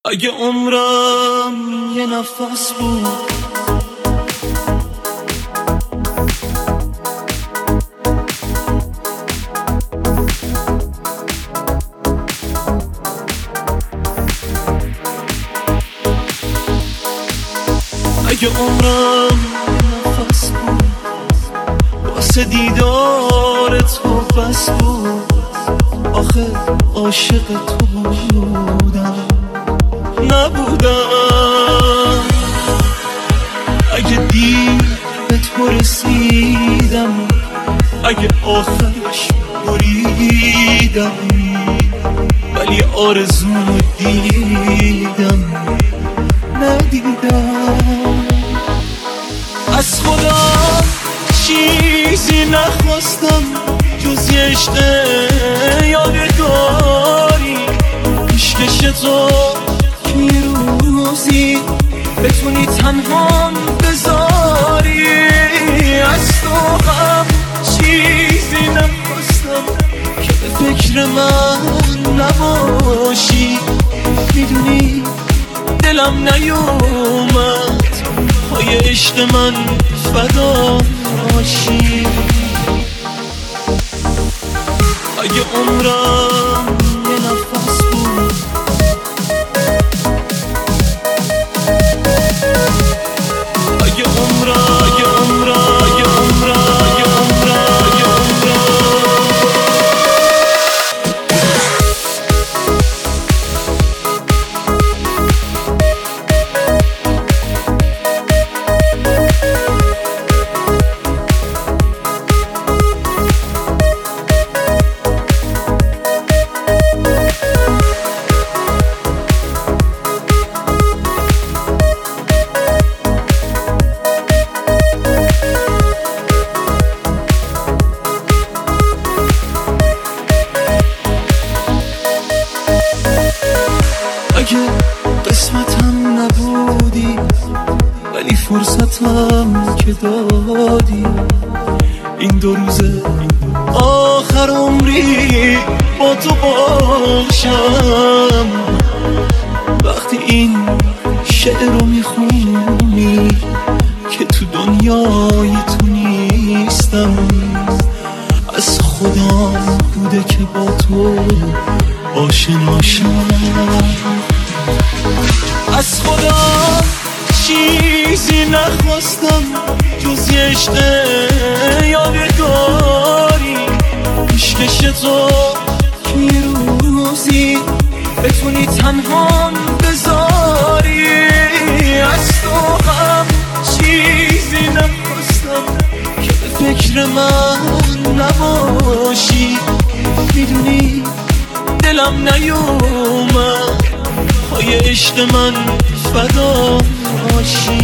اگه عمرم یه نفس بود، اگه عمرم یه نفس بود، واسه دیدار تو بس بود. آخه عاشق تو بودم نبودم. اگه دیر به تو رسیدم، اگه آخرش بریدم، ولی آرزومو دیدم ندیدم. از خدا چیزی نخواستم جز یه عشق یادگاری. عشقش تو یه روزی بتونی تنهام بذاری. از تو هم چیزی نخواستم که به فکر من نباشی. میدونی دلم نیومد پای عشق من فدا باشی. اگه عمرم یه نفس بود، اگه عمرم اگه عمرم اگه عمرم اگه عمرم اگه اگه قسمتم نبودی، ولی فرصتم که دادی. این 2 روز آخر عمری با تو باشم. وقتی این شعر رو میخونی که تو دنیای تو نیستم، از خدا بوده که با تو آشناشم. از خدا چیزی نخواستم جز یه عشق یادگاری. عشقش تو یه روزی بتونی تنهام بذاری. از تو هم چیزی نخواستم که به فکر من نباشی. میدونی دلم نیومد پای عشق من فدا باشی.